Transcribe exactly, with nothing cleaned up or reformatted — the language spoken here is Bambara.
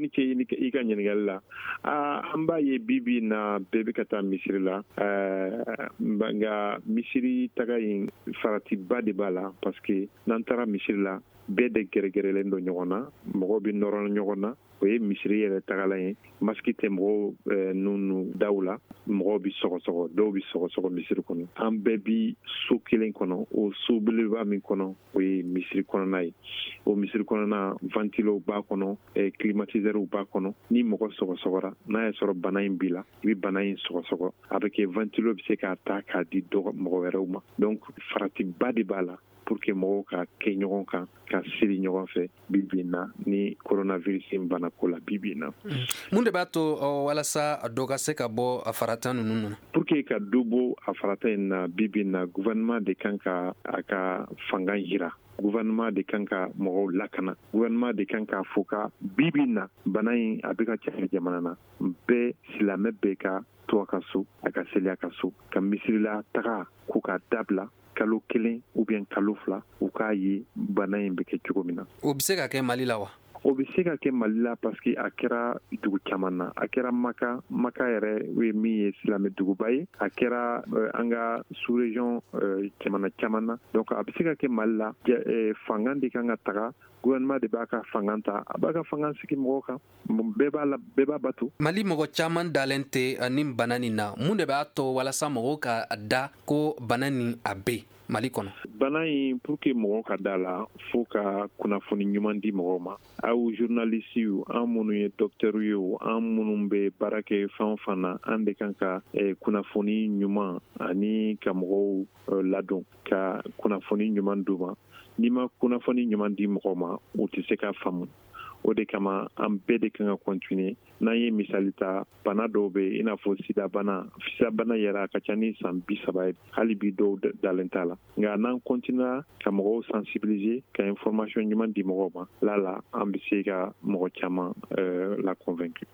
ni ce i ka ɲininkali la an b'a ye bi bi na bɛɛ bɛ ka taa misiri la nka misiri taga in faratiba de b'a la parce que n'an taara misiri la bɛɛ de gɛrɛgɛrɛlen don ɲɔgɔn na mɔgɔ bɛ nɔrɔ ɲɔgɔn na o ye misiri yɛrɛ tagala ye masiki tɛ mɔgɔw nunu daw la mɔgɔw bɛ sɔgɔsɔgɔ dɔw bɛ sɔgɔsɔgɔ misiri kɔnɔ an bɛɛ bi so kelen kɔnɔ o so belebeleba min kɔnɔ o ye misiri kɔnɔna ye o misiri kɔnɔna ventilow b'a kɔnɔ climatiseurs b'a kɔnɔ ni mɔgɔ sɔgɔsɔgɔra n'a y'a sɔrɔ bana in b'i la i bɛ bana in sɔgɔsɔgɔ a bɛ kɛ ventilo bɛ se k'a ta k'a di mɔgɔ wɛrɛw ma donc faratiba de b'a la pour que mɔgɔw ka kɛ ɲɔgɔn kan ka siri ɲɔgɔn fɛ bi-bi in na ni coronavirus in banako la bi-bi in na. Mun de b'a to walasa dɔ ka se ka bɔ a farata ninnu na? Pour que ka dɔ bɔ a farata in na bi-bi in na gouvernement de kan ka a ka fanga jira. Gouvernement de kan ka mɔgɔw lakana. Gouvernement de kan ka fɔ ka bi-bi in na bana in a bɛ ka caya jamana na bɛɛ silamɛ bɛɛ ka to a ka so a ka seli a ka so ka misirila taga ko ka dabila kalo kelen ou bien kalo fila u k'a ye bana in bɛ kɛ cogo min na. O bɛ se ka kɛ Mali la wa? O bɛ se ka kɛ Mali la parce que a kɛra dugu caman na a kɛra Maka Maka yɛrɛ ye min ye silamɛ duguba ye a kɛra an ka sous région jamana caman na donc a bɛ se ka kɛ Mali la fanga de kan ka taga gouvernement de b'a ka fanga ta a b'a ka fanga sigi mɔgɔw kan bɛɛ b'a la bɛɛ b'a bato. Mali mɔgɔ caman dalen tɛ nin bana nin na mun de b'a to walasa mɔgɔw ka da ko bana nin a bɛ Mali kɔnɔ? Bana in pour que mɔgɔw ka da la fo ka kunnafoni ɲuman di mɔgɔw ma aw journaliste yu an minnu ye docteur ye o an minnu bɛ baara kɛ fɛn o fɛn na an de kan ka kunnafoni ɲuman ani ka mɔgɔw ladon ka kunnafoni ɲuman d'u ma n'i ma kunnafoni ɲuman di mɔgɔw ma u tɛ se ka faamu o de kama an bɛɛ de kan ka continuer n'an ye misali ta bana dɔw bɛ i n'a fɔ sida bana sida bana yɛrɛ a ka ca ni san bi saba ye hali bi dɔw dalen t'a la nka n'an continue ka mɔgɔw sensibiliser ka information ɲuman di mɔgɔw ma la la an bɛ se ka mɔgɔ caman la convaincre.